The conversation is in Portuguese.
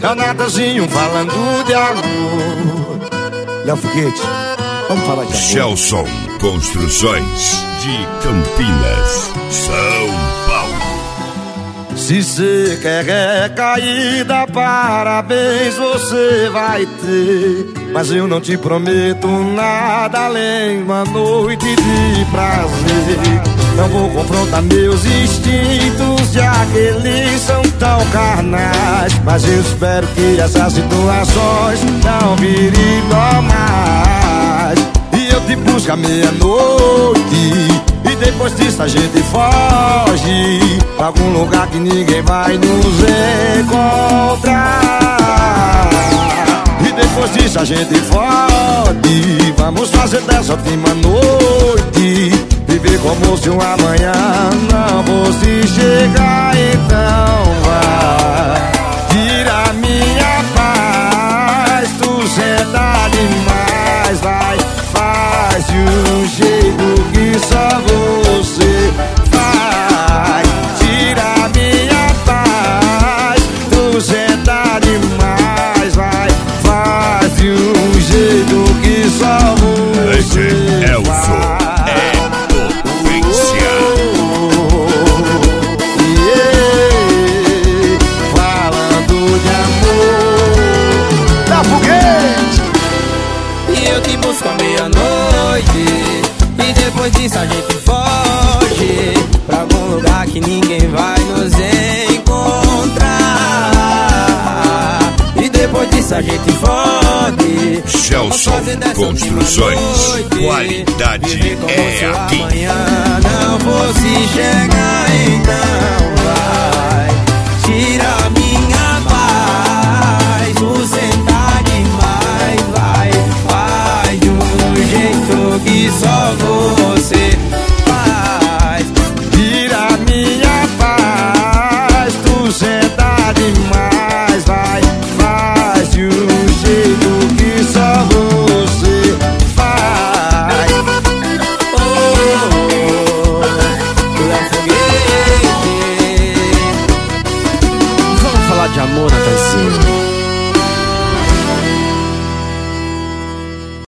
É o Natanzinho falando de amor. Léo Foguete, vamos falar de amor. Gelson Construções de Campinas, São Paulo. Se cê quer recaída, parabéns você vai ter. Mas eu não te prometo nada além de uma noite de prazer. Não vou confrontar meus instintos, já que eles são tão carnais. Mas eu espero que essas situações não virem normais. E eu te busco à meia-noite, e depois disso a gente foge pra algum lugar que ninguém vai nos encontrar. E depois disso a gente fode. Vamos fazer dessa última noite viver como se um amanhã não fosse chegar. Então vai, tira minha paz. Tu senta demais, vai, faz de um jeito que só você faz. Tira minha paz. Tu senta demais, vai, faz de um jeito que só você faz. Busco à meia-noite, e depois disso a gente foge pra algum lugar que ninguém vai nos encontrar. E depois disso a gente fode. Gelson Construções, qualidade é aqui. Amanhã não fosse chegar, então vai, tira minha paz. Tu sentar demais, vai, faz de um jeito que só